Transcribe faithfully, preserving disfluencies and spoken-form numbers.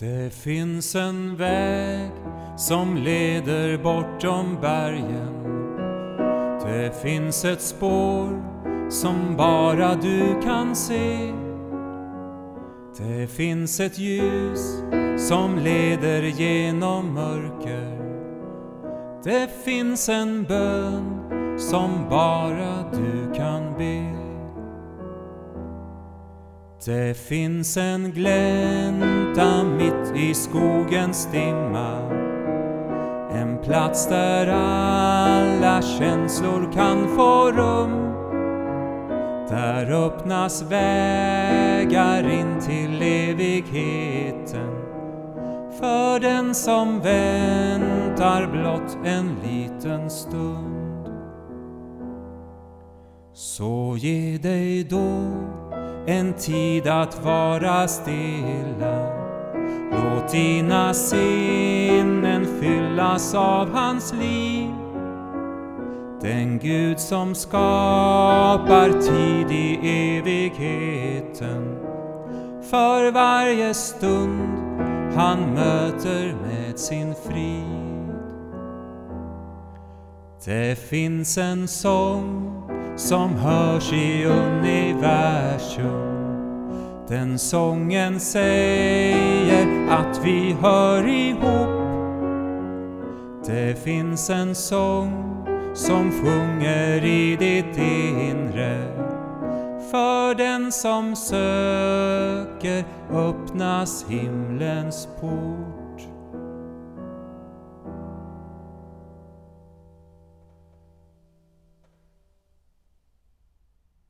Det finns en väg som leder bortom bergen. Det finns ett spår som bara du kan se. Det finns ett ljus som leder genom mörker. Det finns en bön som bara du kan be. Det finns en glänta mitt i skogens dimma. En plats där alla känslor kan få rum. Där öppnas vägar in till evigheten. För den som väntar blott en liten stund. Så ge dig då en tid att vara stilla. Låt dina sinnen fyllas av hans liv. Den Gud som skapar tid i evigheten. För varje stund han möter med sin frid. Det finns en sång som hörs i universum. Den sången säger att vi hör ihop. Det finns en sång som sjunger i ditt inre. För den som söker öppnas himlens port.